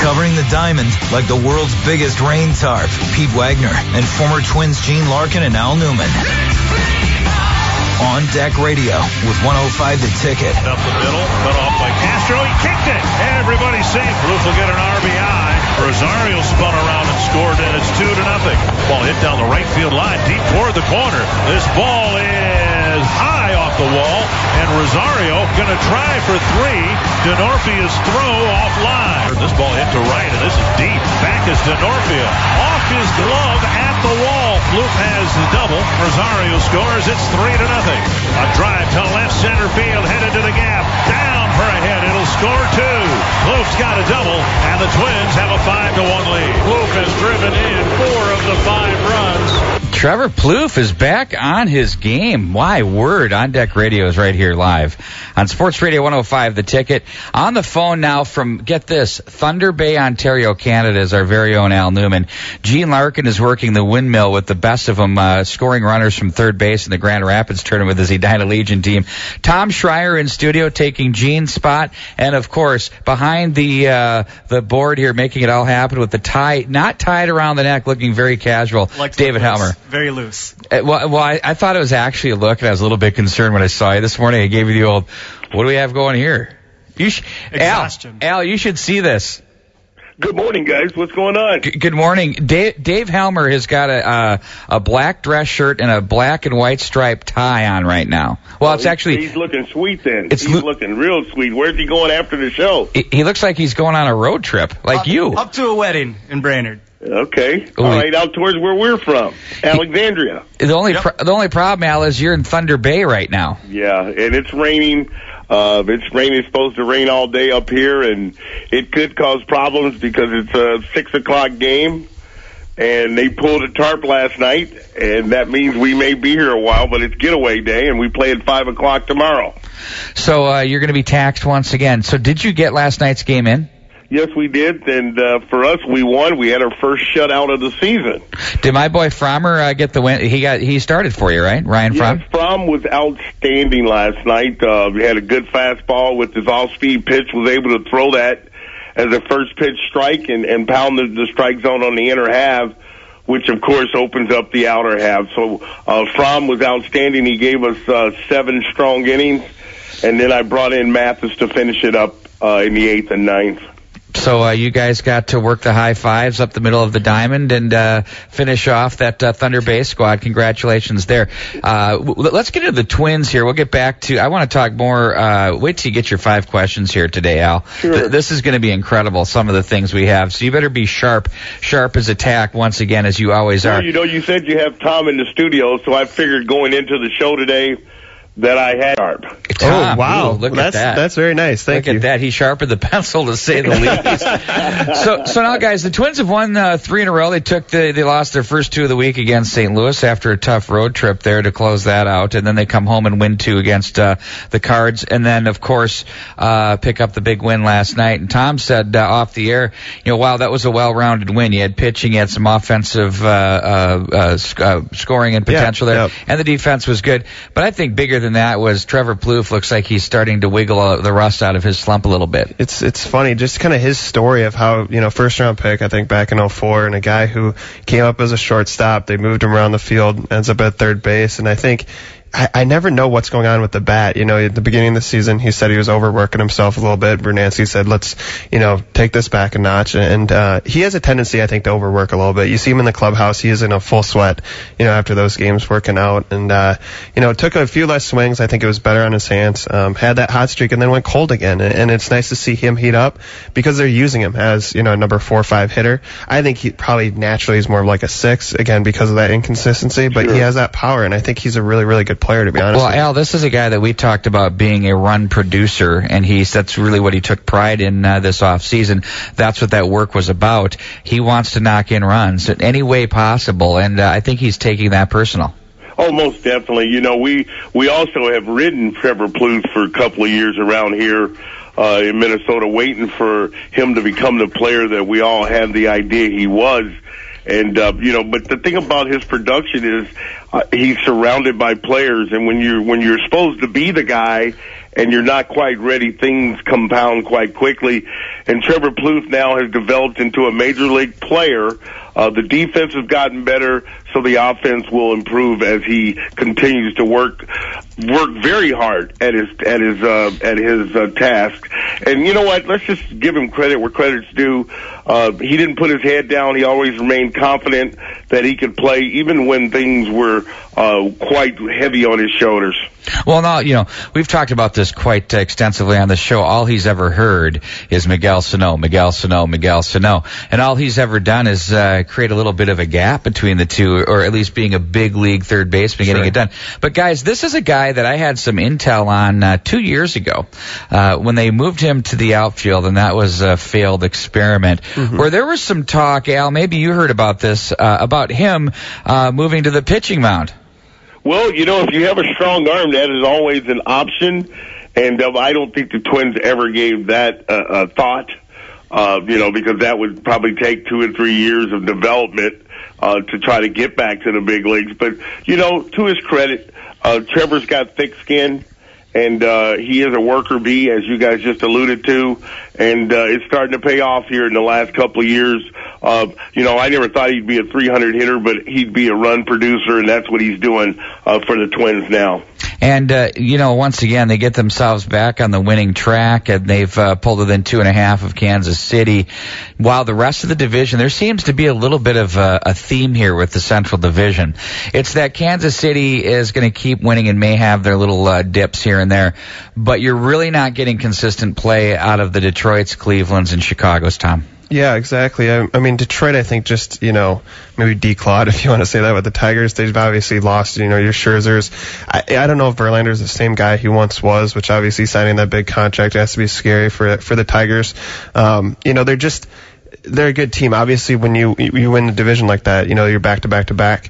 Covering the diamond like the world's biggest rain tarp, Pete Wagner and former Twins Gene Larkin and Al Newman. On Deck Radio with 105 The Ticket. Up the middle, cut off by Castro. He kicked it. Everybody's safe. Plouffe will get an RBI. Rosario spun around and scored, and it's 2-0. Ball hit down the right field line, deep toward the corner. This ball is high off the wall, and Rosario going to try for 3. Denorfia's throw offline. This ball hit to right, and this is deep. Back is Denorfia. Off his glove at the wall. Plouffe has the double. Rosario scores. It's 3-0. A drive to left center field, headed to the gap. Down for a hit. It'll score 2. Plouffe's got a double, and the Twins have a 5-1 lead. Plouffe has driven in 4 of the 5 runs. Trevor Plouffe is back on his game. My word. On Deck Radio is right here live on Sports Radio 105, The Ticket. On the phone now from, get this, Thunder Bay, Ontario, Canada is our very own Al Newman. Gene Larkin is working the windmill with the best of them, scoring runners from third base in the Grand Rapids tournament with his Edina Legion team. Tom Schreier in studio taking Gene's spot. And, of course, behind the board here, making it all happen with the tie, not tied around the neck, looking very casual, like David Helmer. Very loose. Well, I thought it was actually a look, and I was a little bit concerned when I saw you this morning. I gave you the old, what do we have going here? Exhaustion. Al, you should see this. Good morning, guys. What's going on? Good morning. Dave Helmer has got a black dress shirt and a black and white striped tie on right now. Well, it's actually... He's looking sweet then. He's looking real sweet. Where's he going after the show? He looks like he's going on a road trip, like you. Up to a wedding in Brainerd. Okay. All right, out towards where we're from, Alexandria. The only problem, Al, is you're in Thunder Bay right now. Yeah, and it's raining. It's supposed to rain all day up here, and it could cause problems because it's a 6 o'clock game, and they pulled a tarp last night, and that means we may be here a while, but it's getaway day, and we play at 5 o'clock tomorrow. So you're going to be taxed once again. So did you get last night's game in? Yes, we did, and for us, we won. We had our first shutout of the season. Did my boy Frommer get the win? He started for you, right? Ryan Fromm? Yes, Fromm was outstanding last night. He had a good fastball with his all-speed pitch, was able to throw that as a first pitch strike and pound the strike zone on the inner half, which, of course, opens up the outer half. So Fromm was outstanding. He gave us 7 strong innings, and then I brought in Mathis to finish it up in the 8th and 9th. So you guys got to work the high fives up the middle of the diamond and finish off that Thunder Bay squad. Congratulations there. Let's get into the Twins here. We'll get back to, I want to talk more. Wait till you get your 5 questions here today, Al. Sure. This is going to be incredible, some of the things we have. So you better be sharp as attack once again, as you always are. You know, you said you have Tom in the studio, so I figured going into the show today that I had sharp. Tom, oh, wow. Look at that. That's very nice. Thank you. Look at that. He sharpened the pencil, to say the least. So now, guys, the Twins have won 3 in a row. They lost their first 2 of the week against St. Louis after a tough road trip there to close that out. And then they come home and win 2 against the Cards. And then, of course, pick up the big win last night. And Tom said off the air, wow, that was a well-rounded win. You had pitching, you had some offensive scoring and potential there. Yep. And the defense was good. But I think bigger than that was Trevor Plouffe looks like he's starting to wiggle the rust out of his slump a little bit. It's funny, just kind of his story of how, first round pick, I think back in 2004, and a guy who came up as a shortstop. They moved him around the field, ends up at third base, and I think I never know what's going on with the bat. At the beginning of the season, he said he was overworking himself a little bit. Bernansky said, let's, take this back a notch. And he has a tendency, I think, to overwork a little bit. You see him in the clubhouse. He is in a full sweat, after those games working out. And, took a few less swings. I think it was better on his hands. Had that hot streak and then went cold again. And it's nice to see him heat up because they're using him as, a number 4 or 5 hitter. I think he probably naturally is more of like a 6, again, because of that inconsistency. But he has that power, and I think he's a really, really good player, to be honest. Well, Al, this is a guy that we talked about being a run producer, and that's really what he took pride in this offseason. That's what that work was about. He wants to knock in runs in any way possible, and I think he's taking that personal. Oh, most definitely. We also have ridden Trevor Plouffe for a couple of years around here in Minnesota, waiting for him to become the player that we all had the idea he was. And, but the thing about his production is he's surrounded by players, and when you're supposed to be the guy and you're not quite ready, things compound quite quickly. and Trevor Plouffe now has developed into a major league player. The defense has gotten better, so the offense will improve as he continues to work very hard at his task. And you know what? Let's just give him credit where credit's due. He didn't put his head down. He always remained confident that he could play, even when things were quite heavy on his shoulders. Well, now, we've talked about this quite extensively on the show. All he's ever heard is Miguel Sano, Miguel Sano, Miguel Sano. And all he's ever done is create a little bit of a gap between the two, or at least being a big league third baseman, getting it done. But, guys, this is a guy that I had some intel on 2 years ago when they moved him to the outfield, and that was a failed experiment, where there was some talk, Al, maybe you heard about this, about him moving to the pitching mound. Well, if you have a strong arm, that is always an option, and I don't think the Twins ever gave that a thought, because that would probably take 2 or 3 years of development to try to get back to the big leagues. But, to his credit, Trevor's got thick skin, and he is a worker bee, as you guys just alluded to, and it's starting to pay off here in the last couple of years. I never thought he'd be a 300 hitter, but he'd be a run producer, and that's what he's doing for the Twins now. And, once again, they get themselves back on the winning track, and they've pulled within 2.5 of Kansas City. While the rest of the division, there seems to be a little bit of a theme here with the Central Division. It's that Kansas City is going to keep winning and may have their little dips here and there, but you're really not getting consistent play out of the Detroits, Clevelands, and Chicagos, Tom. Yeah, exactly. I mean, Detroit, I think just, maybe declawed, if you want to say that, with the Tigers. They've obviously lost, your Scherzers. I don't know if Verlander's the same guy he once was, which obviously signing that big contract has to be scary for the Tigers. They're a good team. Obviously, when you win the division like that, you're back to back to back.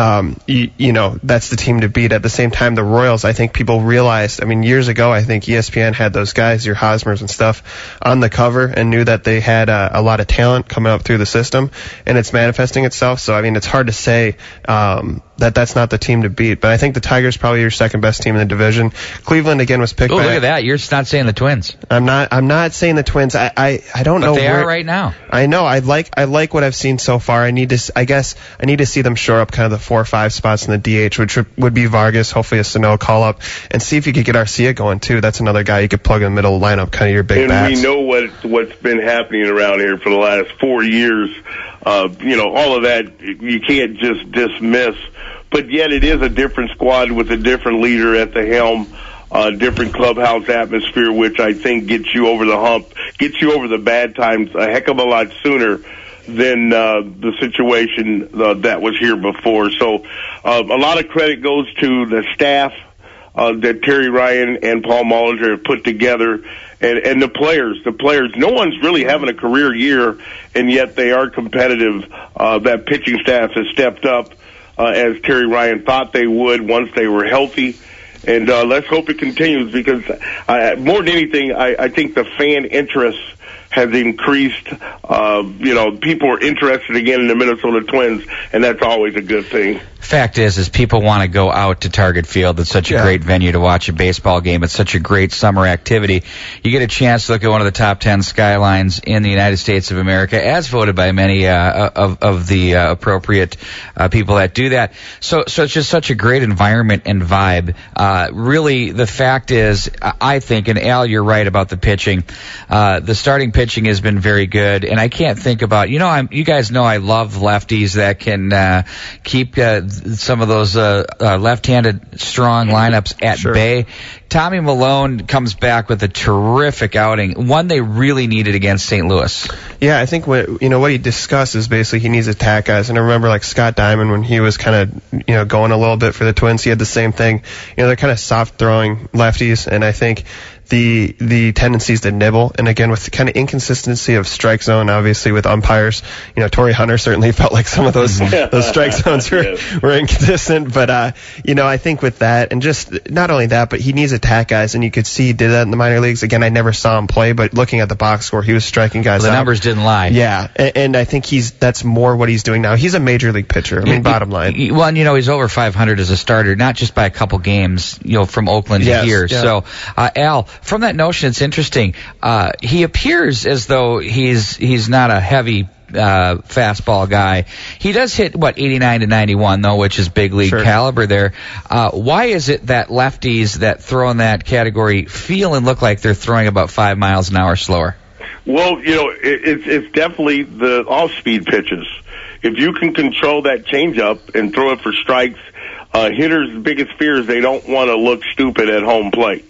That's the team to beat. At the same time, the Royals, I think people realized, years ago, I think ESPN had those guys, your Hosmers and stuff, on the cover and knew that they had a lot of talent coming up through the system, and it's manifesting itself. So, it's hard to say that's not the team to beat. But I think the Tigers probably your second best team in the division. Cleveland, again, was picked. Oh, look at that. You're not saying the Twins. I'm not saying the Twins. I don't know. But they are right now. I know. I like what I've seen so far. I need to see them shore up kind of the 4 or 5 spots in the DH, which would be Vargas, hopefully a Sano call up, and see if you could get Arcia going too. That's another guy you could plug in the middle of the lineup, kind of your big bats. And we know what's been happening around here for the last 4 years. All of that you can't just dismiss. But yet it is a different squad with a different leader at the helm, different clubhouse atmosphere, which I think gets you over the hump, gets you over the bad times a heck of a lot sooner than the situation that was here before. So a lot of credit goes to the staff that Terry Ryan and Paul Molitor have put together, and the players. No one's really having a career year, and yet they are competitive. That pitching staff has stepped up as Terry Ryan thought they would once they were healthy. And let's hope it continues, because more than anything, I think the fan interest has increased. People are interested again in the Minnesota Twins, and that's always a good thing. Fact is people want to go out to Target Field. It's such a great venue to watch a baseball game. It's such a great summer activity. You get a chance to look at one of the top 10 skylines in the United States of America, as voted by many of the appropriate people that do that. So it's just such a great environment and vibe. Really, the fact is, I think, and Al, you're right about the pitching. The starting pitching has been very good, and I can't think about, you guys know I love lefties that can keep some of those left-handed strong lineups at bay. Tommy Milone comes back with a terrific outing, one they really needed against St. Louis. Yeah, I think what he discussed is basically he needs attack guys. And I remember like Scott Diamond, when he was kind of going a little bit for the Twins, he had the same thing. They're kind of soft throwing lefties, and I think the tendencies to nibble, and again with the kind of inconsistency of strike zone, obviously with umpires, Torrey Hunter certainly felt like some of those strike zones were inconsistent, but I think with that, and just not only that, but he needs attack guys, and you could see he did that in the minor leagues. Again, I never saw him play, but looking at the box score, he was striking guys out. The numbers didn't lie. Yeah, and I think that's more what he's doing now. He's a major league pitcher. Bottom line. Well, and he's over 500 as a starter, not just by a couple games, from Oakland to here. Yeah. So, Al, from that notion, it's interesting. He appears as though he's not a heavy fastball guy. He does hit 89 to 91 though, which is big league caliber there. Why is it that lefties that throw in that category feel and look like they're throwing about 5 miles an hour slower? Well, it's definitely the off-speed pitches. If you can control that changeup and throw it for strikes, hitters' biggest fear is they don't want to look stupid at home plate.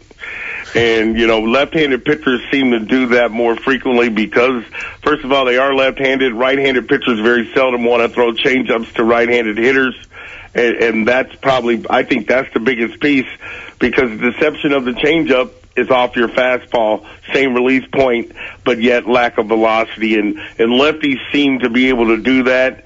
And, left-handed pitchers seem to do that more frequently because, first of all, they are left-handed. Right-handed pitchers very seldom want to throw changeups to right-handed hitters. And that's I think that's the biggest piece, because the deception of the changeup is off your fastball, same release point, but yet lack of velocity. And lefties seem to be able to do that.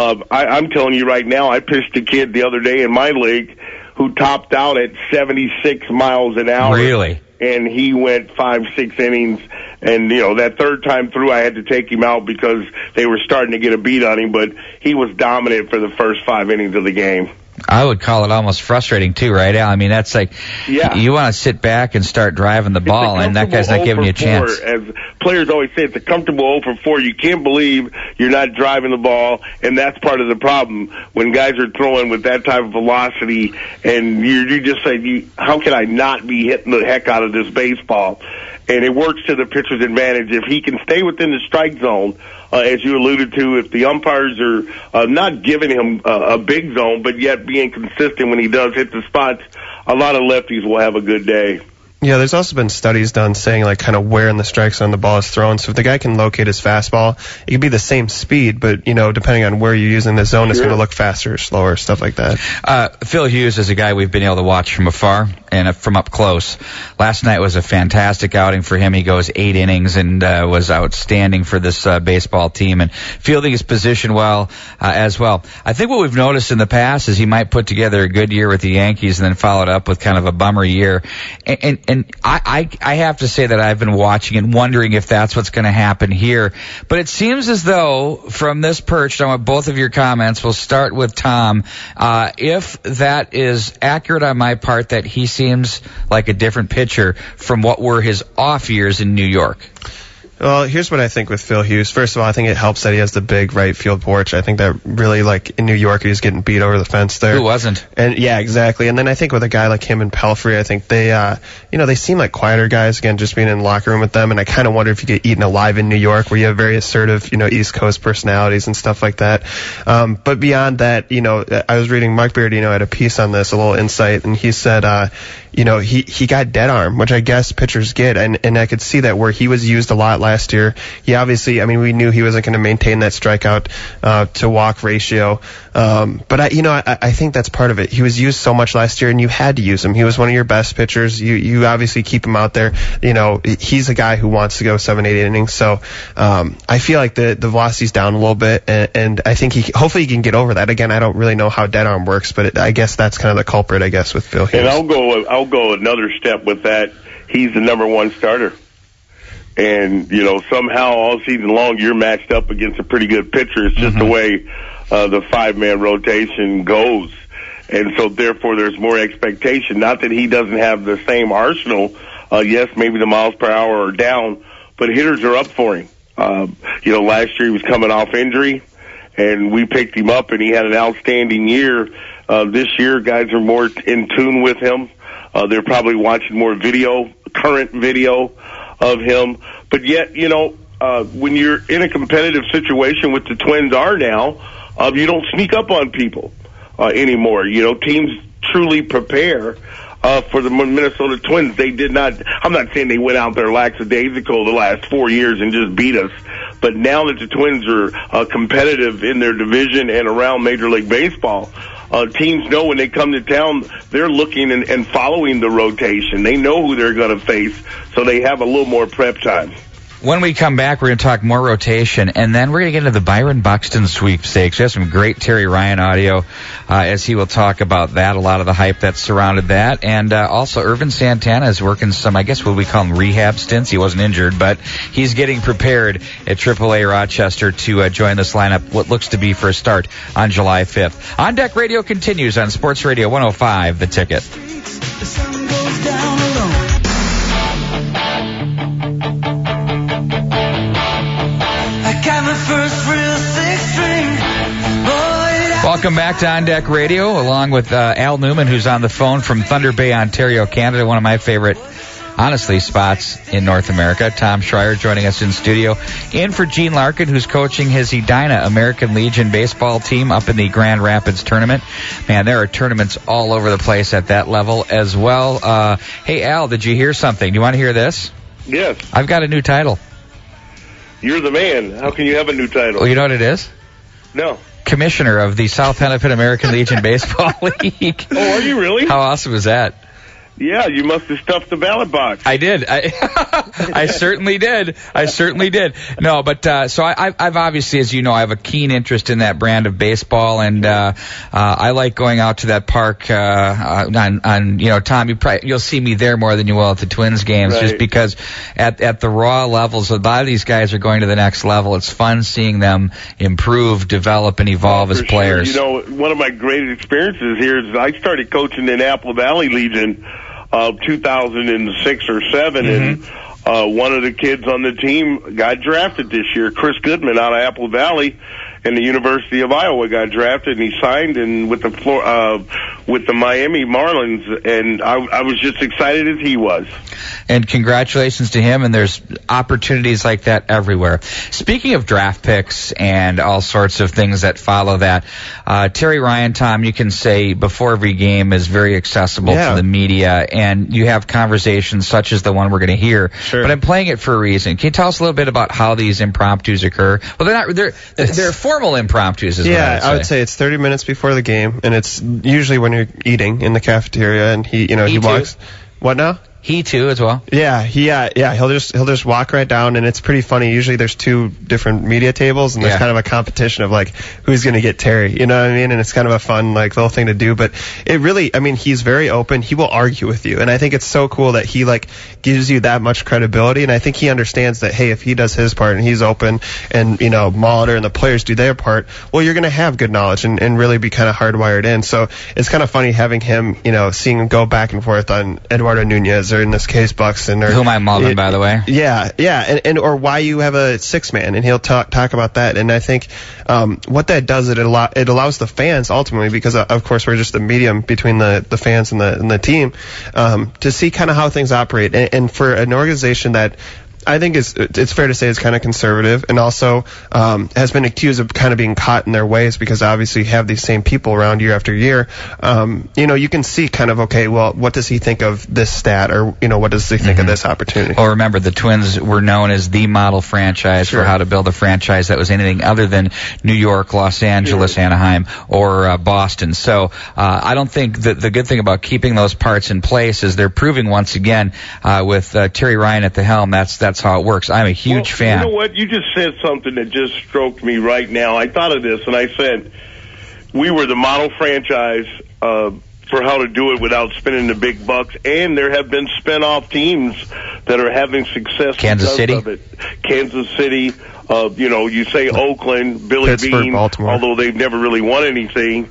I'm telling you right now, I pitched a kid the other day in my league who topped out at 76 miles an hour. Really? And he went 5-6 innings. And, that third time through, I had to take him out because they were starting to get a beat on him. But he was dominant for the first 5 innings of the game. I would call it almost frustrating too, right, Al? I mean, that's like, you want to sit back and start driving the ball, and that guy's not giving you a chance. As players always say, it's a comfortable 0 for 4. You can't believe you're not driving the ball, and that's part of the problem when guys are throwing with that type of velocity, and you just say, how can I not be hitting the heck out of this baseball? And it works to the pitcher's advantage. If he can stay within the strike zone, as you alluded to, if the umpires are not giving him a big zone, but yet being consistent when he does hit the spots, a lot of lefties will have a good day. Yeah, there's also been studies done saying kind of where in the strike zone the ball is thrown. So if the guy can locate his fastball, it could be the same speed, but depending on where you're using the zone, it's going to look faster or slower, stuff like that. Phil Hughes is a guy we've been able to watch from afar and from up close. Last night was a fantastic outing for him. He goes 8 innings and was outstanding for this baseball team, and fielding his position well as well. I think what we've noticed in the past is he might put together a good year with the Yankees and then follow it up with kind of a bummer year. And I have to say that I've been watching and wondering if that's what's going to happen here. But it seems as though from this perch, I want both of your comments. We'll start with Tom. If that is accurate on my part, that he seems like a different pitcher from what were his off years in New York. Well, here's what I think with Phil Hughes. First of all, I think it helps that he has the big right field porch. I think that really, in New York, he was getting beat over the fence there. Who wasn't? And yeah, exactly. And then I think with a guy like him and Pelfrey, I think they, they seem like quieter guys, again, just being in the locker room with them. And I kind of wonder if you get eaten alive in New York, where you have very assertive, East Coast personalities and stuff like that. But beyond that, I was reading Mark Beard, had a piece on this, a little insight, and he said, he got dead arm, which I guess pitchers get, and I could see that where he was used a lot last year. He obviously, we knew he wasn't going to maintain that strikeout to walk ratio, but I think that's part of it. He was used so much last year, and you had to use him. He was one of your best pitchers. You obviously keep him out there. He's a guy who wants to go 7-8 innings. So I feel like the velocity's down a little bit, and I think hopefully he can get over that. Again, I don't really know how dead arm works, but I guess that's kind of the culprit, I guess, with Phil Hughes. And I'll go another step with that. He's the number one starter. And, somehow all season long you're matched up against a pretty good pitcher. It's just the way the 5-man rotation goes. And so, therefore, there's more expectation. Not that he doesn't have the same arsenal. Yes, maybe the miles per hour are down, but hitters are up for him. Last year he was coming off injury, and we picked him up, and he had an outstanding year. This year, guys are more in tune with him. They're probably watching more current video of him. But yet, when you're in a competitive situation, which the Twins are now, you don't sneak up on people anymore. Teams truly prepare for the Minnesota Twins. They did not, I'm not saying they went out there lackadaisical the last 4 years and just beat us, but now that the Twins are competitive in their division and around Major League Baseball, teams know when they come to town, they're looking and following the rotation. They know who they're going to face, so they have a little more prep time. When we come back, we're going to talk more rotation, and then we're going to get into the Byron Buxton sweepstakes. We have some great Terry Ryan audio as he will talk about that, a lot of the hype that surrounded that. And also, Irvin Santana is working some, I guess what we call them rehab stints. He wasn't injured, but he's getting prepared at AAA Rochester to join this lineup, what looks to be for a start on July 5th. On Deck Radio continues on Sports Radio 105, The Ticket. The sun goes down alone. Welcome back to On Deck Radio, along with Al Newman, who's on the phone from Thunder Bay, Ontario, Canada, one of my favorite, honestly, spots in North America. Tom Schreier joining us in studio. In for Gene Larkin, who's coaching his Edina American Legion baseball team up in the Grand Rapids tournament. Man, there are tournaments all over the place at that level as well. Hey, Al, did you hear something? Do you want to hear this? Yes. I've got a new title. You're the man. How can you have a new title? Well, you know what it is? No. Commissioner of the South Hennepin American Legion Baseball League. Oh, are you really? How awesome is that? Yeah, you must have stuffed the ballot box. I did. I certainly did. No, but so I've obviously, as you know, I have a keen interest in that brand of baseball, and I like going out to that park. On you know, Tom, you'll see me there more than you will at the Twins games, right. Just because at the raw levels, a lot of these guys are going to the next level. It's fun seeing them improve, develop, and evolve as players. Sure. You know, one of my great experiences here is I started coaching in Apple Valley Legion. 2006 or 7, and one of the kids on the team got drafted this year. Chris Goodman out of Apple Valley, and the University of Iowa got drafted, and he signed with the Miami Marlins, and I was just excited as he was. And congratulations to him, and there's opportunities like that everywhere. Speaking of draft picks and all sorts of things that follow that, Terry Ryan, Tom, you can say before every game is very accessible to the media, and you have conversations such as the one we're going to hear. Sure. But I'm playing it for a reason. Can you tell us a little bit about how these impromptus occur? Well, they're formal impromptus, is what I would say it's 30 minutes before the game, and it's usually when you're eating in the cafeteria, and he walks. What now? He too, as well. Yeah. He'll just walk right down, and it's pretty funny. Usually, there's two different media tables, and there's kind of a competition of like who's going to get Terry. You know what I mean? And it's kind of a fun like little thing to do. But it really, I mean, he's very open. He will argue with you, and I think it's so cool that he like gives you that much credibility. And I think he understands that hey, if he does his part and he's open, and you know Molitor and the players do their part, well, you're going to have good knowledge and really be kind of hardwired in. So it's kind of funny having him, seeing him go back and forth on Eduardo Nunez, or in this case Buxton, or whom I'm loving, by the way. Yeah, and or why you have a 6-man, and he'll talk about that. And I think what that does, it allows the fans ultimately, because of course we're just the medium between the fans and the team, to see kind of how things operate. And for an organization that I think it's fair to say is kind of conservative, and also has been accused of kind of being caught in their ways, because obviously you have these same people around year after year. You can see kind of, okay, well, what does he think of this stat, or what does he think of this opportunity? Well, remember, the Twins were known as the model franchise for how to build a franchise that was anything other than New York, Los Angeles, Anaheim, or Boston. So I don't think that the good thing about keeping those parts in place is they're proving once again with Terry Ryan at the helm. That's how it works. I'm a huge fan. You know what? You just said something that just stroked me right now. I thought of this, and I said we were the model franchise for how to do it without spending the big bucks, and there have been spin-off teams that are having success. Kansas City? Of it. Kansas City, you say Oakland, Billy Pittsburgh, Bean, Baltimore. although they've never really won anything.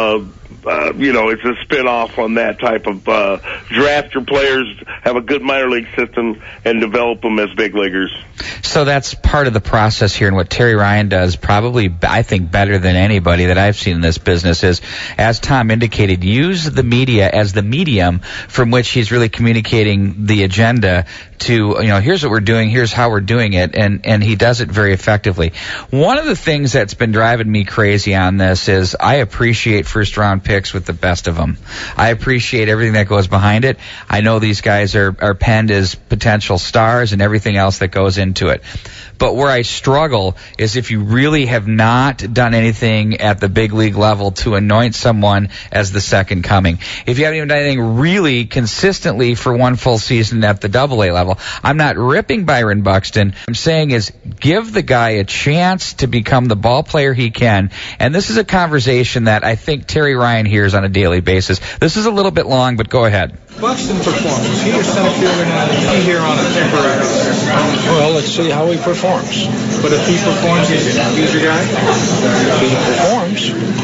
It's a spin-off on that type of draft your players, have a good minor league system, and develop them as big leaguers. So that's part of the process here, and what Terry Ryan does probably, I think, better than anybody that I've seen in this business is, as Tom indicated, use the media as the medium from which he's really communicating the agenda to, here's what we're doing, here's how we're doing it, and he does it very effectively. One of the things that's been driving me crazy on this is I appreciate first-round picks with the best of them. I appreciate everything that goes behind it. I know these guys are penned as potential stars and everything else that goes into it. But where I struggle is if you really have not done anything at the big league level to anoint someone as the second coming. If you haven't even done anything really consistently for one full season at the AA level. I'm not ripping Byron Buxton. I'm saying is give the guy a chance to become the ball player he can. And this is a conversation that I think Terry Ryan hears on a daily basis. This is a little bit long, but go ahead. Buxton performs. Is he your center fielder now? Is he here on a temporary basis? Well, let's see how he performs. But if he performs, he's your guy? If he performs,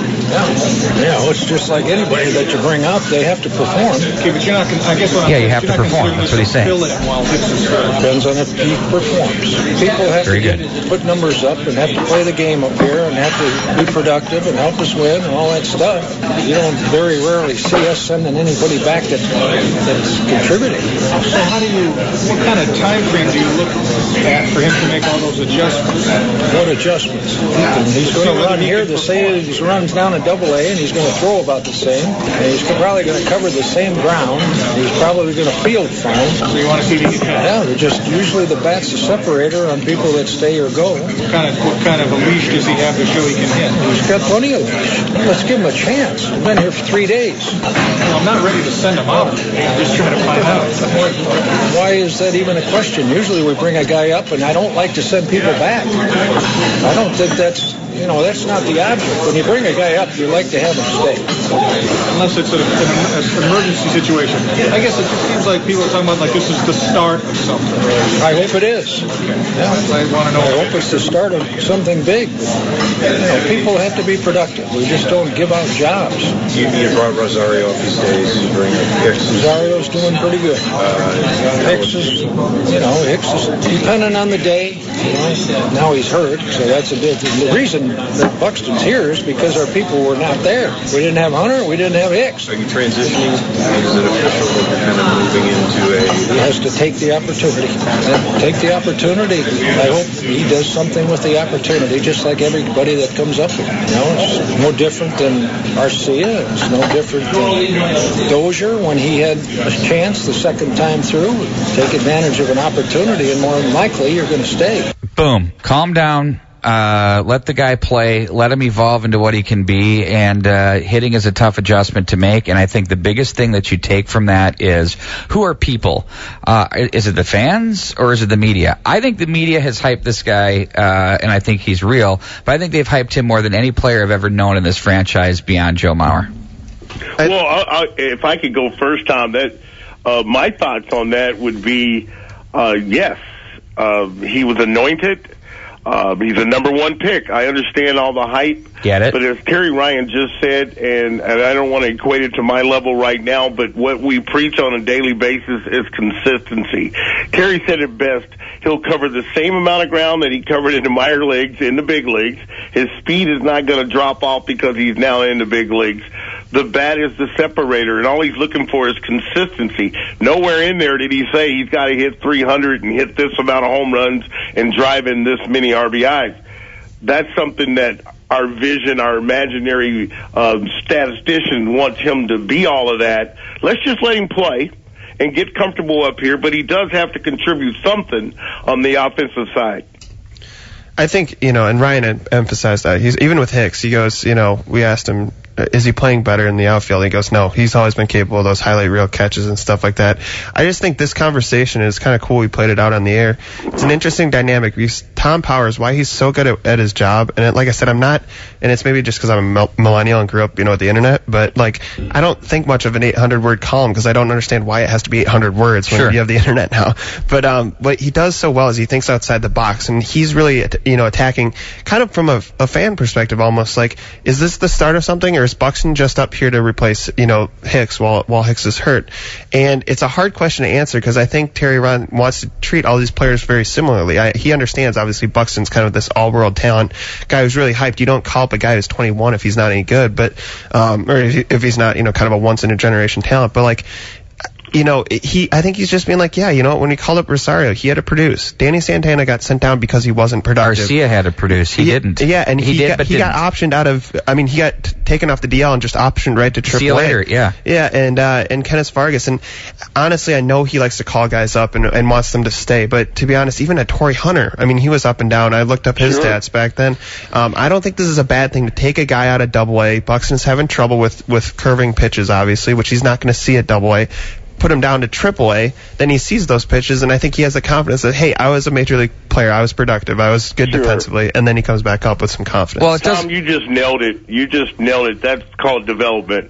yeah, it's just like anybody that you bring up, they have to perform. Okay, but you're not. I guess what Yeah, you have to perform. That's what he's saying. Depends on if he performs. People have to put numbers up and have to play the game up here and have to be productive and help us win and all that stuff. You don't very rarely see us sending anybody back that's contributing. So what kind of time frame do you look at for him to make all those adjustments? What adjustments? He's going to run here the same. He runs down a Double-A, and he's going to throw about the same. And he's probably going to cover the same ground. He's probably going to field fine. So you want to see the Yeah, they're just usually the bat's the separator on people that stay or go. What kind of a leash does he have to show he can hit? He's got plenty of leash. Let's give him a chance. We've been here for 3 days. Well, I'm not ready to send him out. I'm just trying to find out. Why is that even a question? Usually we bring a guy up, and I don't like to send people back. I don't think that's not the object. When you bring a guy up, you like to have him stay. Unless it's an emergency situation. I guess it just seems like people are talking about like this is the start of something. I hope it is. Yeah, I want to know. I hope it's the start of something big. People have to be productive. We just don't give out jobs. You brought Rosario off his days. You bring up Hicks. Rosario's doing pretty good. Hicks is depending on the day. Now he's hurt, so that's a bit. The reason that Buxton's here is because our people were not there. We didn't have Hunter, we didn't have Hicks. Are you transitioning? Is it official that you're kind of moving into a... He has to take the opportunity. Take the opportunity. I hope he does something with the opportunity, just like everybody that comes up here. It's no different than Arcia. It's no different than Dozier when he had a chance the second time through. Take advantage of an opportunity, and more than likely, you're going to stay. Boom. Calm down. Let the guy play, let him evolve into what he can be, and hitting is a tough adjustment to make, and I think the biggest thing that you take from that is, who are people? Is it the fans, or is it the media? I think the media has hyped this guy, and I think he's real, but I think they've hyped him more than any player I've ever known in this franchise beyond Joe Mauer. Well, if I could go first, Tom, my thoughts on that would be, yes, he was anointed. He's a number one pick. I understand all the hype. Get it. But as Terry Ryan just said, and I don't want to equate it to my level right now, but what we preach on a daily basis is consistency. Terry said it best. He'll cover the same amount of ground that he covered in the minor leagues, in the big leagues. His speed is not going to drop off because he's now in the big leagues. The bat is the separator, and all he's looking for is consistency. Nowhere in there did he say he's got to hit 300 and hit this amount of home runs and drive in this many RBIs. That's something that our vision, our imaginary statistician wants him to be all of that. Let's just let him play and get comfortable up here, but he does have to contribute something on the offensive side. I think, and Ryan emphasized that. Even with Hicks, he goes, we asked him, is he playing better in the outfield? He goes, no, he's always been capable of those highlight reel catches and stuff like that. I just think this conversation is kind of cool. We played it out on the air. It's an interesting dynamic. Tom Powers, why he's so good at his job. And like I said, I'm not, and it's maybe just because I'm a millennial and grew up, with the internet, but I don't think much of an 800-word column because I don't understand why it has to be 800 words when you have the internet now. But what he does so well is he thinks outside the box, and he's really, attacking kind of from a fan perspective almost like, is this the start of something, or is Buxton just up here to replace, Hicks while Hicks is hurt? And it's a hard question to answer because I think Terry Ryan wants to treat all these players very similarly. He understands, obviously, Buxton's kind of this all-world talent guy who's really hyped. You don't call up a guy who's 21 if he's not any good, but or if he's not, kind of a once-in-a-generation talent. But, I think he's just being like, when he called up Rosario, he had to produce. Danny Santana got sent down because he wasn't productive. Garcia had to produce. He didn't. Yeah, and he got optioned out of, he got taken off the DL and just optioned right to AAA. See you later, yeah. Yeah, and Kenneth Vargas. And honestly, I know he likes to call guys up and wants them to stay. But to be honest, even at Torrey Hunter, he was up and down. I looked up his stats back then. I don't think this is a bad thing to take a guy out of AA. Buxton's having trouble with curving pitches, obviously, which he's not going to see at AA. Put him down to AAA, then he sees those pitches, and I think he has the confidence that, hey, I was a major league player, I was productive, I was good defensively, and then he comes back up with some confidence. Well, Tom, you just nailed it. That's called development.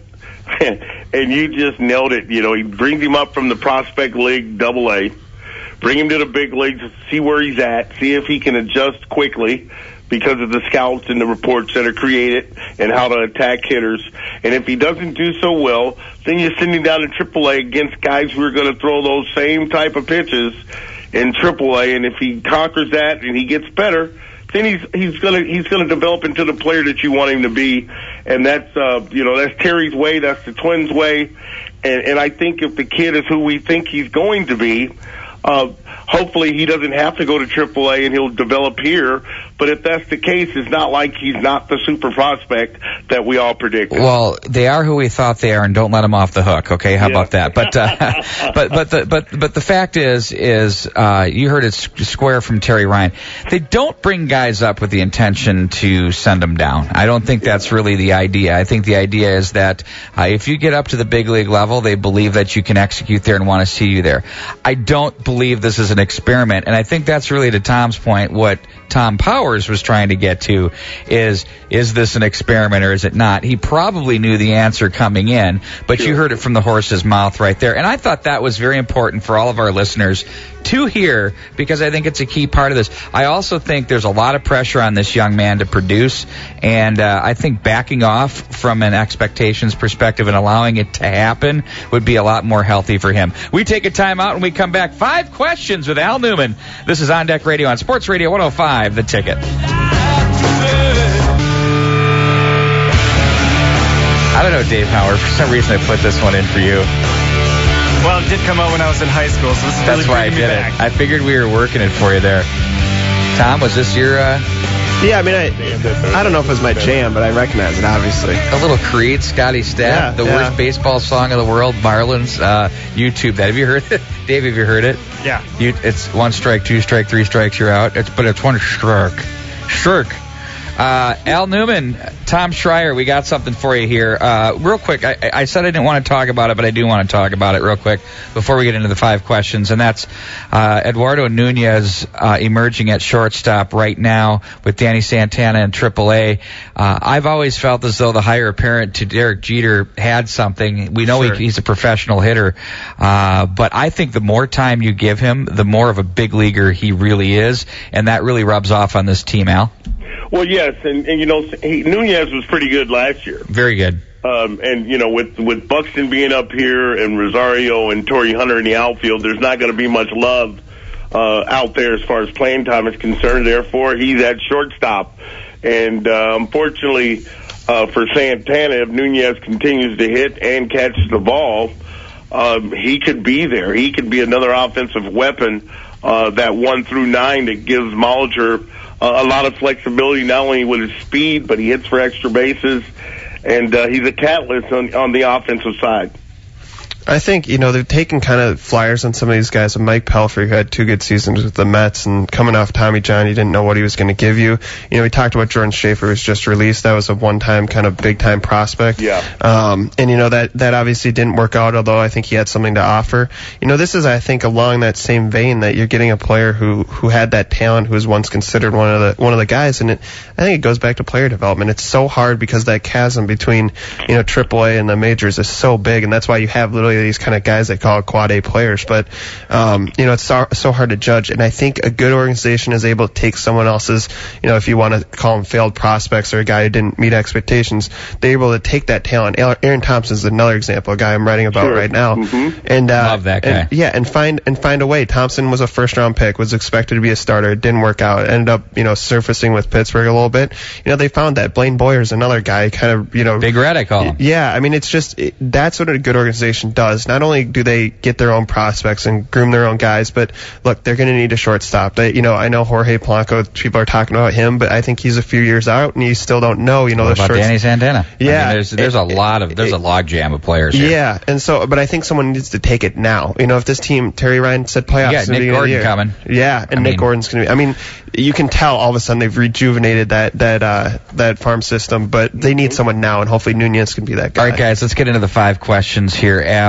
and you just nailed it. You know, he brings him up from the prospect league, AA, bring him to the big leagues, see where he's at, see if he can adjust quickly because of the scouts and the reports that are created and how to attack hitters. And if he doesn't do so well, then you send him down to AAA against guys who are going to throw those same type of pitches in AAA. And if he conquers that and he gets better, then he's gonna develop into the player that you want him to be. And that's that's Terry's way, that's the Twins' way. And I think if the kid is who we think he's going to be, hopefully he doesn't have to go to AAA and he'll develop here. But if that's the case, it's not like he's not the super prospect that we all predicted. Well, they are who we thought they are, and don't let them off the hook. Okay, how about that? But but the fact is you heard it square from Terry Ryan. They don't bring guys up with the intention to send them down. I don't think that's really the idea. I think the idea is that if you get up to the big league level, they believe that you can execute there and want to see you there. I don't believe this is an experiment, and I think that's really, to Tom's point, what Tom Powers was trying to get to is this an experiment or is it not? He probably knew the answer coming in, but you heard it from the horse's mouth right there. And I thought that was very important for all of our listeners to hear, because I think it's a key part of this. I also think there's a lot of pressure on this young man to produce, and I think backing off from an expectations perspective and allowing it to happen would be a lot more healthy for him. We take a time out and we come back. 5 questions with Al Newman. This is On Deck Radio on Sports Radio 105, The Ticket. I don't know, Dave Howard. For some reason, I put this one in for you. Well, it did come out when I was in high school, so this is really That's why I did it. I figured we were working it for you there. Tom, was this your... Yeah, I mean, I don't know if it was my jam, but I recognize it, obviously. A little Creed, Scotty Stapp, the worst baseball song of the world, Marlins. YouTube that. Have you heard it? Dave, have you heard it? Yeah. It's 1 strike, 2 strike, 3 strikes, you're out. But it's 1 strike. Al Newman, Tom Schreier, we got something for you here. Real quick, I said I didn't want to talk about it, but I do want to talk about it real quick before we get into the 5 questions, and that's Eduardo Nunez emerging at shortstop right now with Danny Santana in AAA. I've always felt as though the higher apparent to Derek Jeter had something. We know he's a professional hitter, but I think the more time you give him, the more of a big leaguer he really is, and that really rubs off on this team, Al. Well, yes, and Nunez was pretty good last year. Very good. And with Buxton being up here and Rosario and Torrey Hunter in the outfield, there's not going to be much love out there as far as playing time is concerned. Therefore, he's at shortstop. And unfortunately for Santana, if Nunez continues to hit and catch the ball, he could be there. He could be another offensive weapon, that 1 through 9 that gives Mollinger a lot of flexibility, not only with his speed, but he hits for extra bases, and he's a catalyst on the offensive side. I think, they've taken kind of flyers on some of these guys. Mike Pelfrey, who had 2 good seasons with the Mets, and coming off Tommy John, you didn't know what he was going to give you. We talked about Jordan Schaefer, who was just released. That was a one-time kind of big-time prospect. Yeah. And, that obviously didn't work out, although I think he had something to offer. This is, I think, along that same vein that you're getting a player who had that talent, who was once considered one of the guys, and I think it goes back to player development. It's so hard because that chasm between, AAA and the majors is so big, and that's why you have literally these kind of guys that call it quad A players, but it's so hard to judge. And I think a good organization is able to take someone else's, if you want to call them failed prospects or a guy who didn't meet expectations, they're able to take that talent. Aaron Thompson is another example, a guy I'm writing about right now. Mm-hmm. And love that guy. And find a way. Thompson was a first-round pick, was expected to be a starter. It didn't work out. It ended up surfacing with Pittsburgh a little bit. They found that. Blaine Boyer's another guy, kind of Big Red, I call him. Yeah, I mean, it's just that's what a good organization does. Not only do they get their own prospects and groom their own guys, but look, they're going to need a shortstop. I know Jorge Polanco, people are talking about him, but I think he's a few years out, and you still don't know. What about Danny Santana? Yeah, I mean, there's a log jam of players here. Yeah, and so, but I think someone needs to take it now. If this team, Terry Ryan said playoffs, Nick Gordon coming. Yeah, and Nick Gordon's going to be. I mean, you can tell all of a sudden they've rejuvenated that farm system, but they need someone now, and hopefully Nunez can be that guy. All right, guys, let's get into the 5 questions here. Al,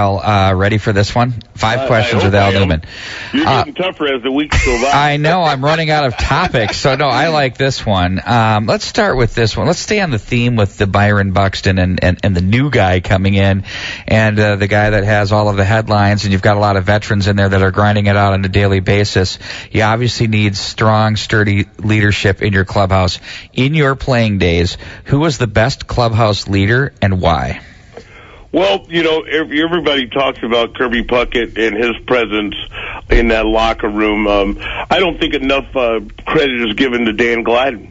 Al. Ready for this one? 5 questions with Al Newman. You're getting tougher as the weeks go by. I know. I'm running out of topics, so no, I like this one. Let's start with this one. Let's stay on the theme with the Byron Buxton and the new guy coming in, and the guy that has all of the headlines, and you've got a lot of veterans in there that are grinding it out on a daily basis. You obviously need strong, sturdy leadership in your clubhouse. In your playing days, who was the best clubhouse leader and why? Well, everybody talks about Kirby Puckett and his presence in that locker room. I don't think enough credit is given to Dan Gladden.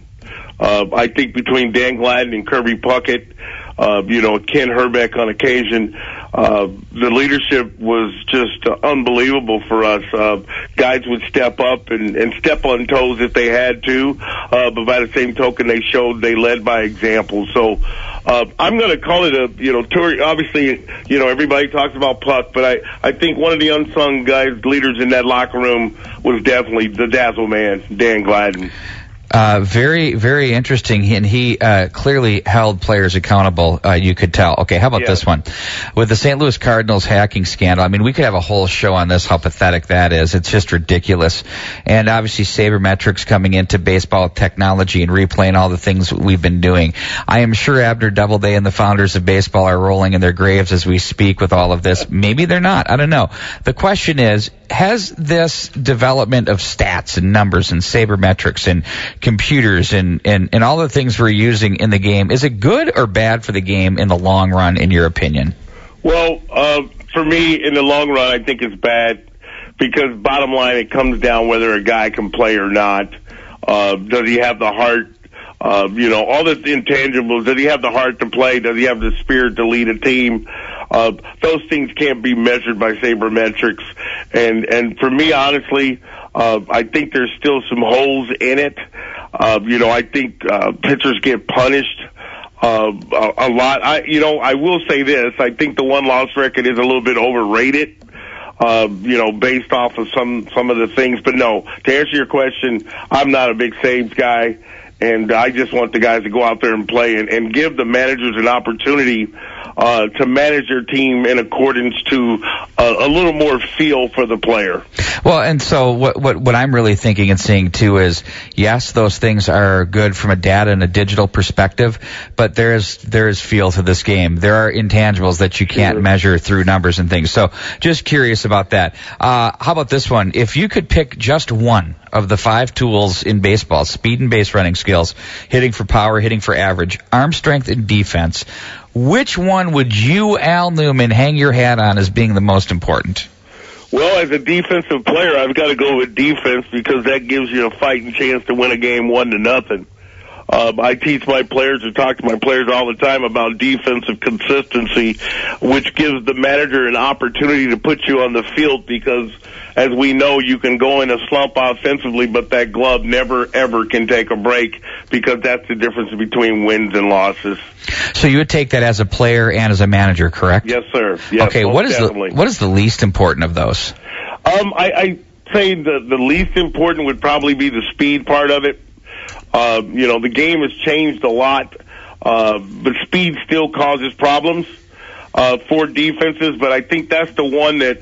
I think between Dan Gladden and Kirby Puckett, Ken Herbeck on occasion, the leadership was just unbelievable for us. Guys would step up and step on toes if they had to, but by the same token, they showed they led by example. So I'm going to call it tour. Obviously, everybody talks about Puck, but I think one of the unsung leaders in that locker room was definitely the Dazzle Man, Dan Gladden. Very, very interesting, and he clearly held players accountable, you could tell. Okay, how about this one? With the St. Louis Cardinals hacking scandal, I mean, we could have a whole show on this, how pathetic that is. It's just ridiculous. And obviously sabermetrics coming into baseball technology and replaying all the things we've been doing. I am sure Abner Doubleday and the founders of baseball are rolling in their graves as we speak with all of this. Maybe they're not. I don't know. The question is, has this development of stats and numbers and sabermetrics and computers and all the things we're using in the game, is it good or bad for the game in the long run, in your opinion? Well, for me, in the long run, I think it's bad because bottom line, it comes down whether a guy can play or not. Does he have the heart? All the intangibles. Does he have the heart to play? Does he have the spirit to lead a team? Those things can't be measured by sabermetrics. And for me, honestly, I think there's still some holes in it. I think pitchers get punished a lot. I will say this. I think the one-loss record is a little bit overrated, based off of some of the things. But no, to answer your question, I'm not a big saves guy. And I just want the guys to go out there and play and give the managers an opportunity to manage their team in accordance to a little more feel for the player. Well, and so what I'm really thinking and seeing too is, yes, those things are good from a data and a digital perspective, but there is feel to this game. There are intangibles that you can't measure through numbers and things. So just curious about that. How about this one? If you could pick just one of the 5 tools in baseball, speed and base running skills, hitting for power, hitting for average, arm strength and defense, which one would you, Al Newman, hang your hat on as being the most important? Well, as a defensive player, I've got to go with defense because that gives you a fighting chance to win a game 1-0. I teach my players and talk to my players all the time about defensive consistency, which gives the manager an opportunity to put you on the field because, as we know, you can go in a slump offensively, but that glove never, ever can take a break because that's the difference between wins and losses. So you would take that as a player and as a manager, correct? Yes, sir. Yes, okay, what is the least important of those? I say the least important would probably be the speed part of it. The game has changed a lot, but speed still causes problems for defenses. But I think that's the one that,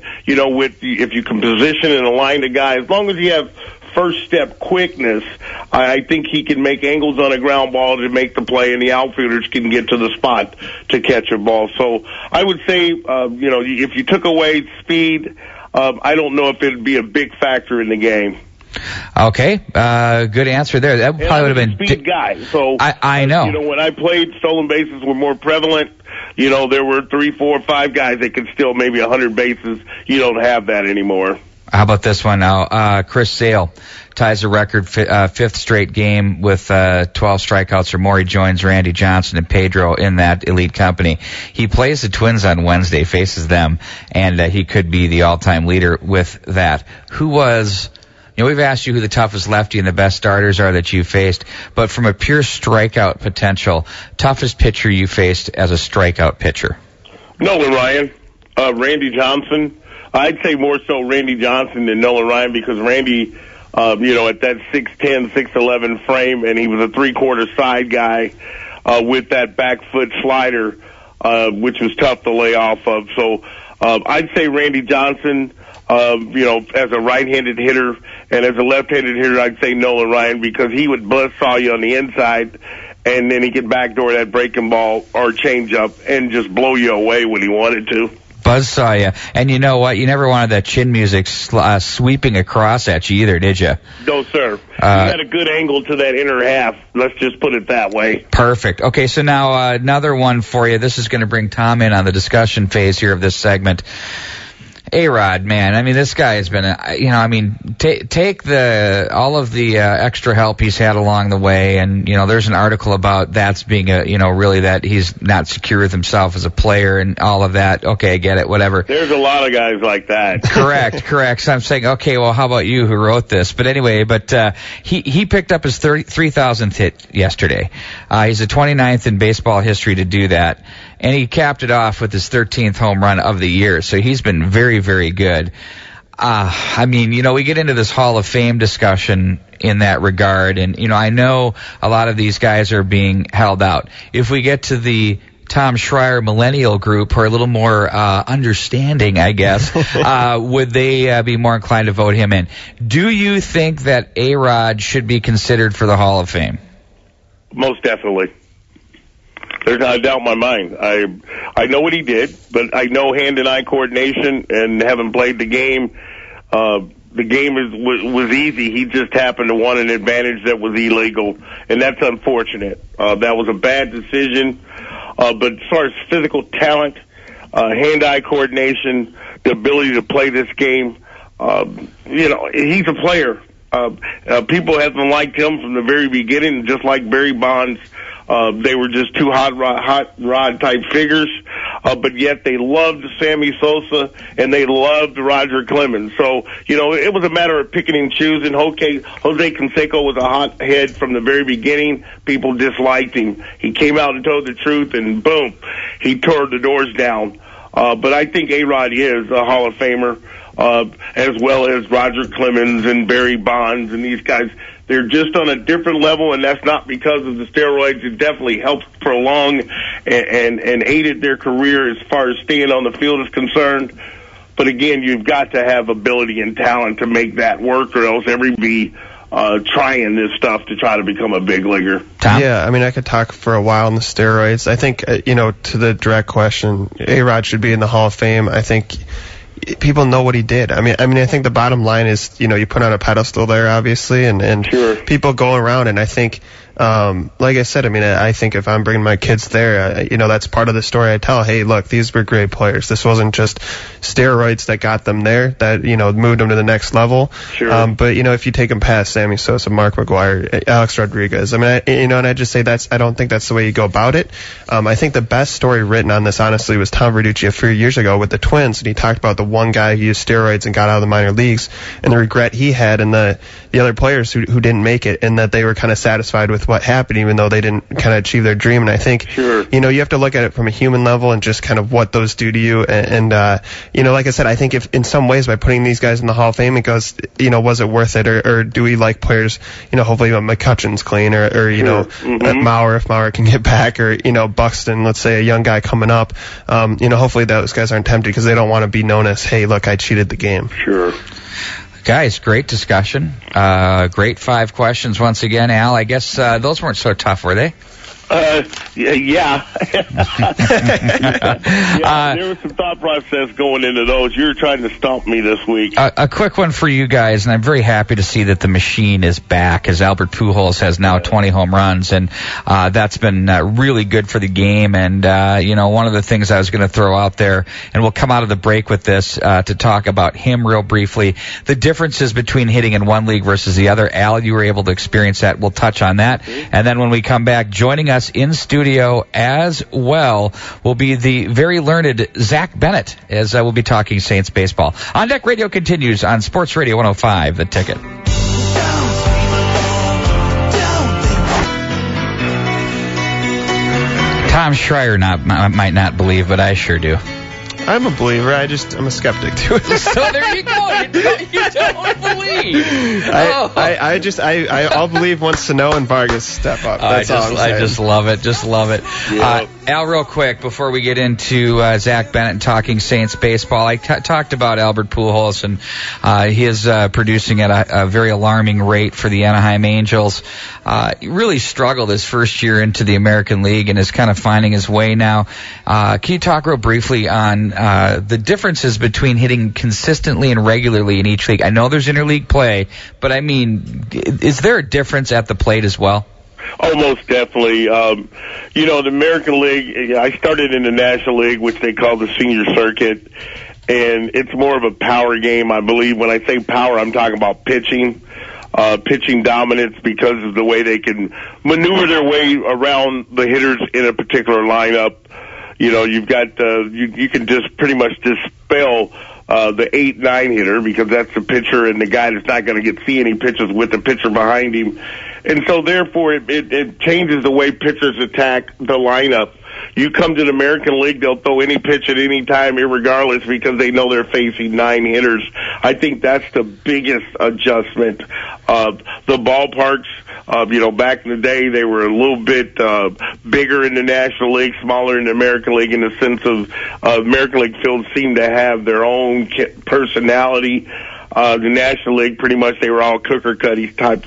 if you can position and align the guy, as long as you have first step quickness, I think he can make angles on a ground ball to make the play, and the outfielders can get to the spot to catch a ball. So I would say, if you took away speed, I don't know if it would be a big factor in the game. Okay, good answer there. That probably would have been speed guy. So I know. When I played, stolen bases were more prevalent. There were 3, 4, 5 guys that could steal maybe 100 bases. You don't have that anymore. How about this one now? Chris Sale ties a record 5th straight game with 12 strikeouts or more. He joins Randy Johnson and Pedro in that elite company. He plays the Twins on Wednesday, faces them, and he could be the all-time leader with that. Who was... we've asked you who the toughest lefty and the best starters are that you faced, but from a pure strikeout potential, toughest pitcher you faced as a strikeout pitcher? Nolan Ryan, Randy Johnson. I'd say more so Randy Johnson than Nolan Ryan because Randy, at that 6'10", 6'11" frame, and he was a 3/4 side guy with that back foot slider, which was tough to lay off of. So I'd say Randy Johnson, as a right-handed hitter, and as a left-handed hitter, I'd say Nolan Ryan, because he would buzzsaw you on the inside, and then he could backdoor that breaking ball or changeup and just blow you away when he wanted to. Buzzsaw you. And you know what? You never wanted that chin music sweeping across at you either, did you? No, sir. You had a good angle to that inner half. Let's just put it that way. Perfect. Okay, so now another one for you. This is going to bring Tom in on the discussion phase here of this segment. A-Rod, man, I mean, this guy has been, take all of the extra help he's had along the way, and, there's an article about that's being really that he's not secure with himself as a player and all of that. Okay, I get it, whatever. There's a lot of guys like that. Correct. So I'm saying, okay, well, how about you who wrote this? But anyway, he picked up his 3,000th hit yesterday. He's the 29th in baseball history to do that. And he capped it off with his 13th home run of the year. So he's been very, very good. We get into this Hall of Fame discussion in that regard. And, I know a lot of these guys are being held out. If we get to the Tom Schreier millennial group, who are a little more understanding, I guess, would they be more inclined to vote him in? Do you think that A-Rod should be considered for the Hall of Fame? Most definitely. There's not a doubt in my mind. I know what he did, but I know hand-and-eye coordination, and having played the game, the game was easy. He just happened to want an advantage that was illegal, and that's unfortunate. That was a bad decision. But as far as physical talent, hand-eye coordination, the ability to play this game, he's a player. People haven't liked him from the very beginning, just like Barry Bonds. They were just two hot rod type figures, but yet they loved Sammy Sosa and they loved Roger Clemens. So, it was a matter of picking and choosing. Jose Canseco was a hot head from the very beginning. People disliked him. He came out and told the truth, and boom, he tore the doors down. But I think A-Rod is a Hall of Famer, as well as Roger Clemens and Barry Bonds and these guys. They're just on a different level, and that's not because of the steroids. It definitely helped prolong and aided their career as far as staying on the field is concerned. But again, you've got to have ability and talent to make that work, or else everybody be trying this stuff to try to become a big leaguer. Tom? Yeah, I could talk for a while on the steroids. I think, to the direct question, A-Rod should be in the Hall of Fame. I think people know what he did. I think the bottom line is, you put on a pedestal there, obviously, and sure. People go around, and I think, like I said, I think if I'm bringing my kids there, that's part of the story I tell. Hey, look, these were great players. This wasn't just steroids that got them there, that, moved them to the next level. Sure. But, if you take them past Sammy Sosa, Mark McGwire, Alex Rodriguez, and I just say I don't think that's the way you go about it. I think the best story written on this, honestly, was Tom Verducci a few years ago with the Twins, and he talked about the one guy who used steroids and got out of the minor leagues, and the regret he had, and the other players who didn't make it, and that they were kind of satisfied with what happened, even though they didn't kind of achieve their dream. And I think, sure. You have to look at it from a human level and just kind of what those do to you. And like I said, I think if in some ways by putting these guys in the Hall of Fame, it goes, was it worth it? Or do we like players, hopefully McCutcheon's clean, or sure. Mm-hmm. Mauer, if Mauer can get back, or, Buxton, let's say a young guy coming up, hopefully those guys aren't tempted because they don't want to be known as, hey, look, I cheated the game. Sure. Guys, great discussion. Great 5 questions once again, Al. I guess those weren't so tough, were they? Yeah. There was some thought process going into those. You were trying to stump me this week. A quick one for you guys, and I'm very happy to see that the machine is back, as Albert Pujols has now 20 home runs, and that's been really good for the game. And, one of the things I was going to throw out there, and we'll come out of the break with this to talk about him real briefly, the differences between hitting in one league versus the other. Al, you were able to experience that. We'll touch on that. And then when we come back, joining us in studio as well will be the very learned Zach Bennett, as we'll be talking Saints baseball. On Deck Radio continues on Sports Radio 105, The Ticket. Tom Schreier might not believe, but I sure do. I'm a believer. I'm a skeptic too. So there you go. You don't believe. I'll believe once Sano and Vargas step up. That's all I'm saying. I just love it. Just love it. Yeah. Al, real quick, before we get into Zach Bennett and talking Saints baseball, I talked about Albert Pujols, and he is producing at a very alarming rate for the Anaheim Angels. He really struggled his first year into the American League and is kind of finding his way now. Can you talk real briefly on the differences between hitting consistently and regularly in each league? I know there's interleague play, but I mean, is there a difference at the plate as well? Oh, most definitely. The American League, I started in the National League, which they call the senior circuit, and it's more of a power game, I believe. When I say power, I'm talking about pitching dominance because of the way they can maneuver their way around the hitters in a particular lineup. You've got, you can just pretty much dispel the 8-9 hitter because that's the pitcher and the guy that's not going to see any pitches with the pitcher behind him. And so, therefore, it changes the way pitchers attack the lineup. You come to the American League, they'll throw any pitch at any time, irregardless, because they know they're facing 9 hitters. I think that's the biggest adjustment. The ballparks, back in the day, they were a little bit bigger in the National League, smaller in the American League, in the sense of American League fields seem to have their own personality. The National League, pretty much, they were all cookie cutter type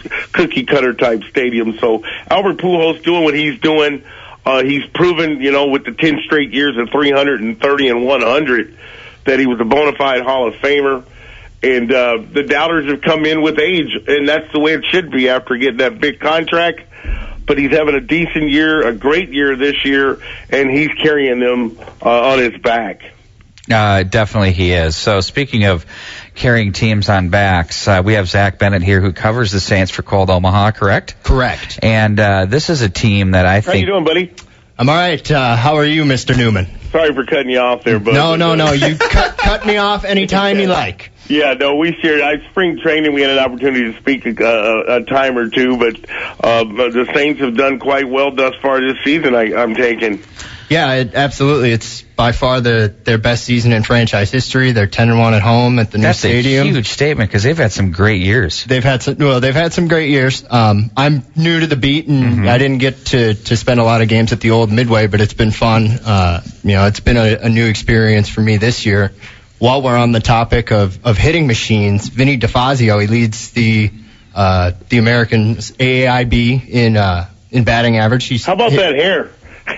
stadiums. So Albert Pujols doing what he's doing. He's proven, with the 10 straight years of 330 and 100, that he was a bona fide Hall of Famer. And the doubters have come in with age, and that's the way it should be after getting that big contract. But he's having a decent year, a great year this year, and he's carrying them on his back. Definitely he is. So speaking of carrying teams on backs, we have Zach Bennett here who covers the Saints for Cold Omaha, correct? Correct. And this is a team that I think... How you doing, buddy? I'm all right. How are you, Mr. Newman? Sorry for cutting you off there, buddy. No. You cut me off anytime you like. Yeah, no, we shared. Spring training, we had an opportunity to speak a time or two, but the Saints have done quite well thus far this season, I'm taking. Yeah, absolutely. It's by far their best season in franchise history. They're 10-1 at home at the new stadium. That's a huge statement because they've had some great years. They've had some great years. I'm new to the beat, and I didn't get to spend a lot of games at the old Midway, but it's been fun. It's been a new experience for me this year. While we're on the topic of hitting machines, Vinny DeFazio, he leads the Americans AAIB in batting average. How about that hair?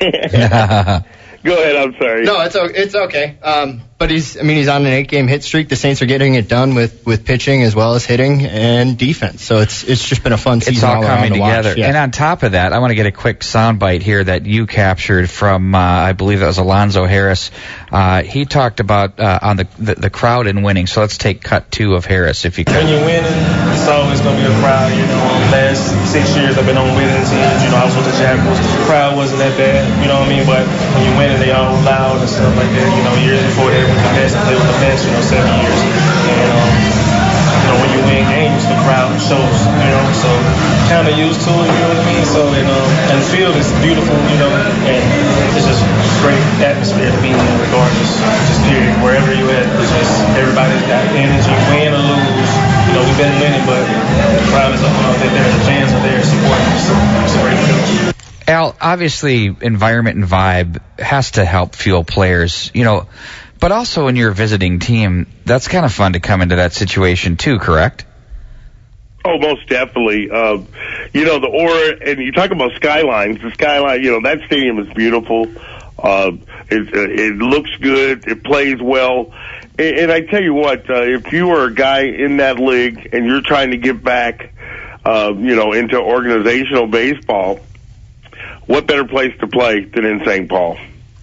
Go ahead, I'm sorry. No, it's okay. But he's on an 8-game hit streak. The Saints are getting it done with pitching as well as hitting and defense. So it's just been a fun season. It's all coming together. Yeah. And on top of that, I want to get a quick soundbite here that you captured from I believe that was Alonzo Harris. He talked about on the crowd and winning. So let's take cut 2 of Harris if you could. When you're winning, it's always going to be a crowd. Last 6 years I've been on winning teams. I was with the Jackals. The crowd wasn't that bad, you know what I mean? But when you're winning, they all loud and stuff like that. Years before they were the best, and played with the best, 7 years. And, when you win games, the crowd shows, so kind of used to it, you know what I mean? So, and the field is beautiful, and it's just great atmosphere to be in regardless, just period. Wherever you at, it's just everybody's got energy, win or lose. We've been winning, but the crowd is they're there, the fans are there supporting us, so it's a great feeling. Al, obviously environment and vibe has to help fuel players, but also when you're a visiting team, that's kind of fun to come into that situation too, correct? Oh, most definitely. The aura, and you talk about skylines. The skyline, that stadium is beautiful. It looks good. It plays well. And I tell you what, if you are a guy in that league and you're trying to get back, into organizational baseball, what better place to play than in St. Paul?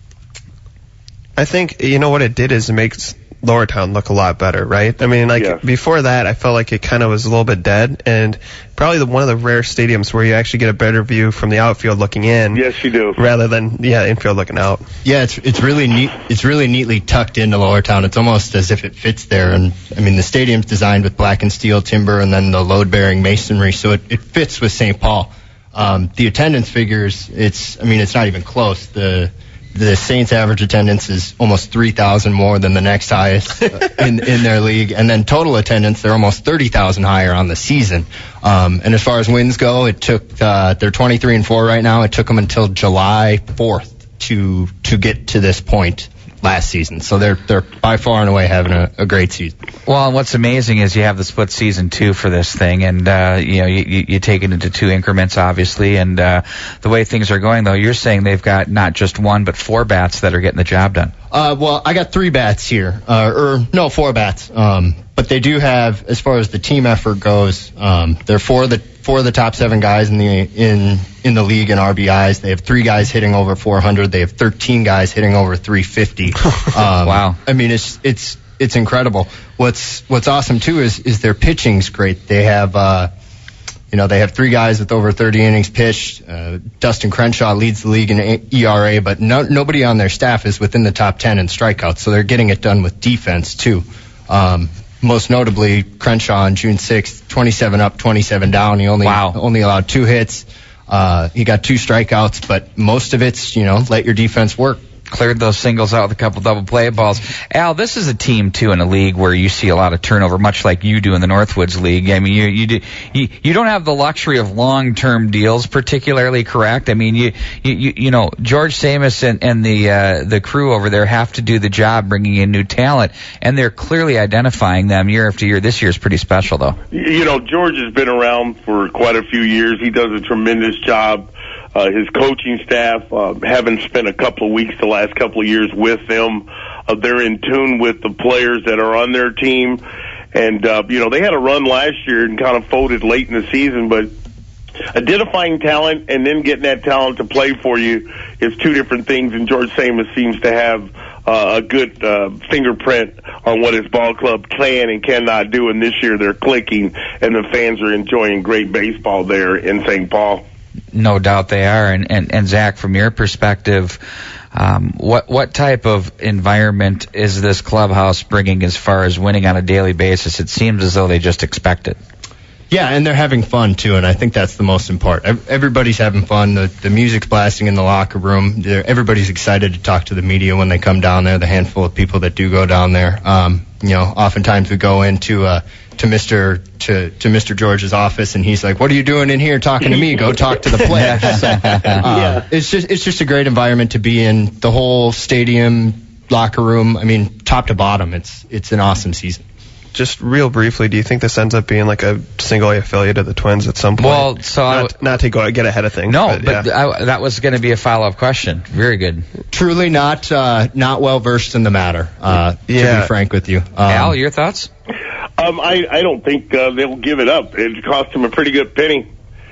I think, what it did is it makes Lowertown look a lot better, right? I mean, Before that, I felt like it kind of was a little bit dead, and probably one of the rare stadiums where you actually get a better view from the outfield looking in. Yes, you do. Rather than, infield looking out. Yeah, it's really neat. It's really neatly tucked into Lowertown. It's almost as if it fits there. And, the stadium's designed with black and steel timber and then the load-bearing masonry, so it fits with St. Paul. The attendance figures, it's not even close. The Saints' average attendance is almost 3,000 more than the next highest in their league. And then total attendance, they're almost 30,000 higher on the season. And as far as wins go, it took, they're 23-4 right now. It took them until July 4th to get to this point last season. So they're by far and away having a great season. Well, and what's amazing is you have the split season too for this thing, and you take it into 2 increments, obviously. And the way things are going, though, you're saying they've got not just 1 but 4 bats that are getting the job done. Well, I got 3 bats here, 4 bats. But they do have, as far as the team effort goes, they're 4 of the top 7 guys in the league in RBIs. They have 3 guys hitting over 400. They have 13 guys hitting over 350. Wow. I mean, it's incredible. What's awesome too is their pitching's great. They have they have 3 guys with over 30 innings pitched. Dustin Crenshaw leads the league in ERA, but nobody on their staff is within the top 10 in strikeouts. So they're getting it done with defense too. Most notably, Crenshaw on June 6th, 27 up, 27 down. He only allowed 2 hits. He got 2 strikeouts, but most of it's, let your defense work. Cleared those singles out with a couple double play balls. Al, this is a team too in a league where you see a lot of turnover, much like you do in the Northwoods League. I mean, you don't have the luxury of long-term deals, particularly, correct? I mean, you know George Samus and the crew over there have to do the job bringing in new talent, and they're clearly identifying them year after year. This year's pretty special, though. George has been around for quite a few years. He does a tremendous job. His coaching staff, having spent a couple of weeks the last couple of years with them, they're in tune with the players that are on their team. And, they had a run last year and kind of folded late in the season, but identifying talent and then getting that talent to play for you is 2 different things, and George Samus seems to have a good fingerprint on what his ball club can and cannot do, and this year they're clicking, and the fans are enjoying great baseball there in St. Paul. No doubt they are. And Zach, from your perspective, what type of environment is this clubhouse bringing as far as winning on a daily basis? It seems as though they just expect it. Yeah, and they're having fun, too, and I think that's the most important. Everybody's having fun. The music's blasting in the locker room. Everybody's excited to talk to the media when they come down there, the handful of people that do go down there. Oftentimes we go into to Mr. George's office, and he's like, "What are you doing in here talking to me? Go talk to the players." So, it's just a great environment to be in. The whole stadium, locker room, I mean, top to bottom, it's an awesome season. Just real briefly, do you think this ends up being like a single A affiliate of the Twins at some point? Well, so not to get ahead of things. No, but that was going to be a follow-up question. Very good. Truly not well versed in the matter. To be frank with you, Al, your thoughts? I don't think they'll give it up. It cost them a pretty good penny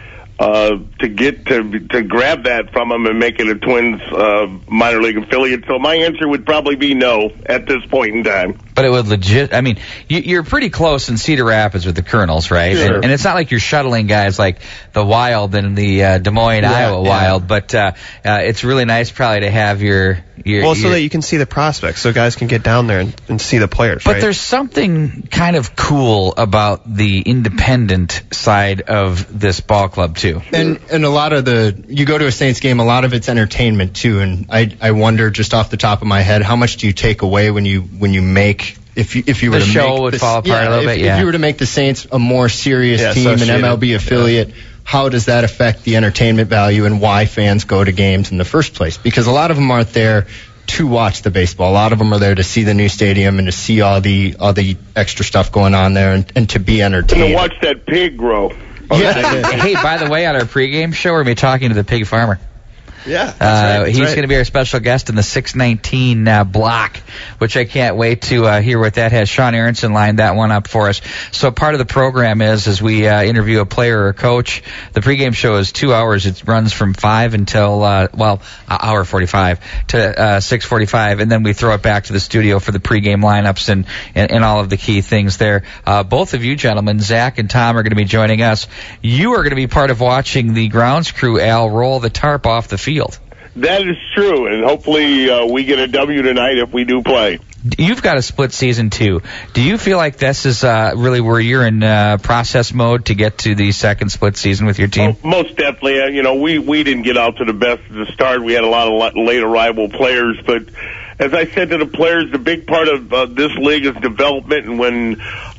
to grab that from them and make it a Twins minor league affiliate. So my answer would probably be no at this point in time. But it would legit. I mean, you're pretty close in Cedar Rapids with the Colonels, right? Sure. And it's not like you're shuttling guys like the Wild and the Des Moines, Iowa Wild. But it's really nice probably to have your so that you can see the prospects, so guys can get down there and see the players. But there's something kind of cool about the independent side of this ball club too. And a lot of you go to a Saints game, a lot of it's entertainment too. And I wonder, just off the top of my head, how much do you take away when you make if you were the to show make would fall apart a little bit. If you were to make the Saints a more serious team, an MLB affiliate, how does that affect the entertainment value and why fans go to games in the first place? Because a lot of them aren't there to watch the baseball. A lot of them are there to see the new stadium and to see all the extra stuff going on there and to be entertained. And to watch that pig grow. Hey, by the way, on our pregame show, we're going to be talking to the pig farmer. Yeah, that's he's going to be our special guest in the 619 block, which I can't wait to hear what that has. Sean Aronson lined that one up for us. So part of the program is we interview a player or a coach. The pregame show is 2 hours. It runs from 5 until hour 45 to 6:45, and then we throw it back to the studio for the pregame lineups and all of the key things there. Both of you gentlemen, Zach and Tom, are going to be joining us. You are going to be part of watching the grounds crew, Al, roll the tarp off the field. That is true, and hopefully we get a W tonight if we do play. You've got a split season too. Do you feel like this is really where you're in process mode to get to the second split season with your team? Most definitely. We didn't get out to the best at the start. We had a lot of late arrival players, but as I said to the players, the big part of this league is development, and when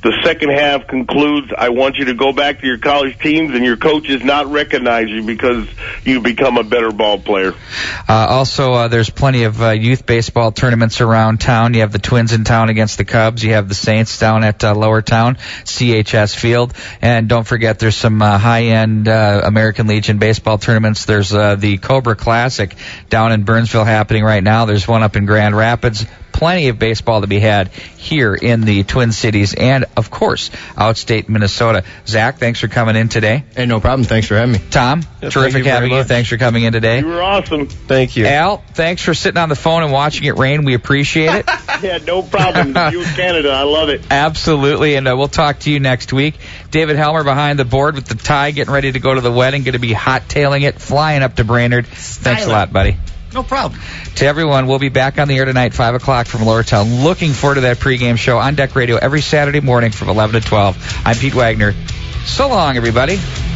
the second half concludes, I want you to go back to your college teams and your coaches not recognize you because you become a better ball player. Also, there's plenty of youth baseball tournaments around town. You have the Twins in town against the Cubs. You have the Saints down at Lower Town, CHS Field. And don't forget, there's some high-end American Legion baseball tournaments. There's the Cobra Classic down in Burnsville happening right now. There's one up in Grand Rapids. Plenty of baseball to be had here in the Twin Cities and, of course, outstate Minnesota. Zach, thanks for coming in today. Hey, no problem. Thanks for having me. Tom, terrific having you. Thanks for coming in today. You were awesome. Thank you. Al, thanks for sitting on the phone and watching it rain. We appreciate it. Yeah, no problem. You in Canada. I love it. Absolutely, and we'll talk to you next week. David Helmer behind the board with the tie, getting ready to go to the wedding, going to be hot-tailing it, flying up to Brainerd. Thanks a lot, buddy. No problem. To everyone, we'll be back on the air tonight, 5 o'clock from Lower Town. Looking forward to that pregame show on Deck Radio every Saturday morning from 11 to 12. I'm Pete Wagner. So long, everybody.